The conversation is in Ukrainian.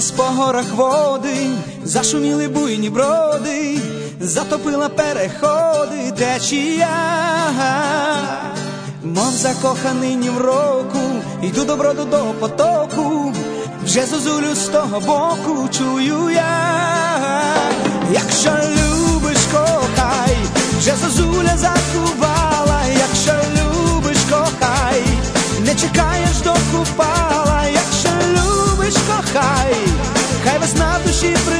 Розлились по горах води, зашуміли буйні броди, затопила переходи течія. Мов закоханий ні в року, йду до броду до потоку, вже зозулю з того боку чую я. Якщо любиш, кохай, вже зозуля закувала. Якщо любиш, кохай, не чекаєш до Купала. Якщо любиш, кохай, хай весна в душі